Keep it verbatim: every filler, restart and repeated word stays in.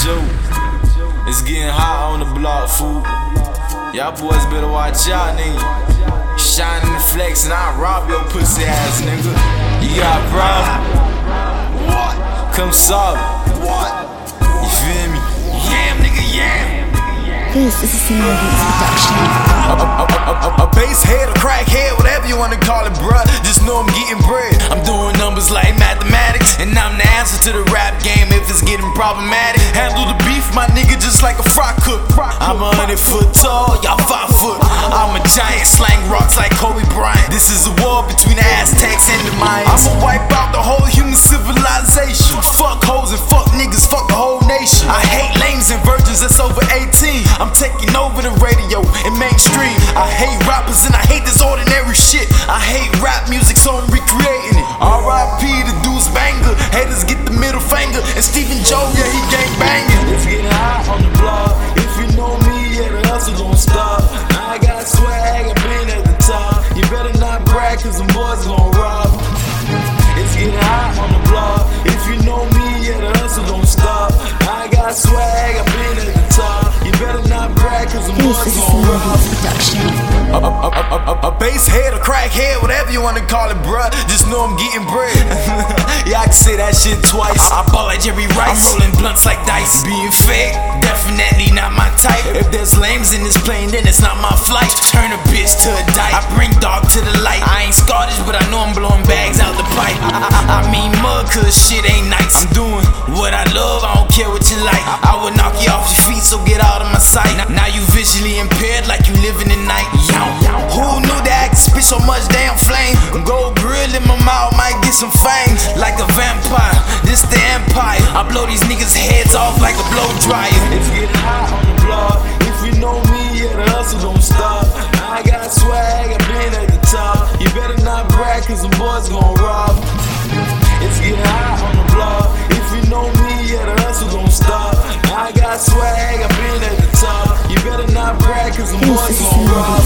joke. It's getting hot on the block, fool. Y'all boys better watch out, nigga. Shining the flex and I rob your pussy ass, nigga. You got a problem? Come solve it. You feel me? Yam, nigga, yam. This is a single beats production. A, a, a, a, a bass head, a crack head, whatever you wanna call it, bruh. Just know I'm getting bread. I'm doing numbers like mathematics, and I'm the answer to the rap game if it's getting problematic. Handle the beef, my nigga, just like a fry cook. I'm a hundred foot tall, y'all five foot. I'm a giant, slang rocks like Kobe Bryant. This is a war between the Aztecs and the Mayans. I'ma wipe out the whole human civilization. Fuck hoes and fuck niggas, fuck the whole nation. I hate lames and virgins that's over eighteen. I'm taking over the radio and mainstream. I hate rappers and I hate this ordinary shit. I hate rap music, so I'm recreating it. R I P the Deuce Banger. Haters get the middle finger. And Stephen Joe, yeah, he gang banging. It's getting hot on the block. If you know me, yeah, the hustle don't stop. I got swag, I've been at the top. You better not brag, cause them boys gon' rob. It's getting hot on the block. If you know me, yeah, the hustle don't stop. I got swag, I've been at the top. You better not brag, cause them boys gon' rob. A, a, a, a, a, a bass head, a crack head, whatever you wanna call it, bruh. Just know I'm getting bread. Yeah, I can say that shit twice. I ball like Jerry Rice. I'm rolling blunts like dice. Being fake, definitely not my type. If there's lames in this plane, then it's not my flight. Turn a bitch to a dyke. I bring dog to the light. I ain't Scottish, but I know I'm blowing bags out the pipe. I, I mean mud, cause shit ain't nice. I'm doing what I love, I don't care what you like. I would knock you off your feet, so get out of my sight. Now you visually impaired like you living in night. Who knew that I could spit so much damn flame? Gold grill in my mouth, might get some fame. Like a vampire, this the empire. I blow these niggas' heads off like a blow dryer. It's getting hot on the block. If you know me, yeah, the hustle don't stop. I got swag, I've been at the top. You better not brag, cause them boys gon' rob. It's getting hot on the block. If you know me, yeah, the hustle don't stop. I got swag, I've been at the top. You better not brag, cause them boys gon' rob.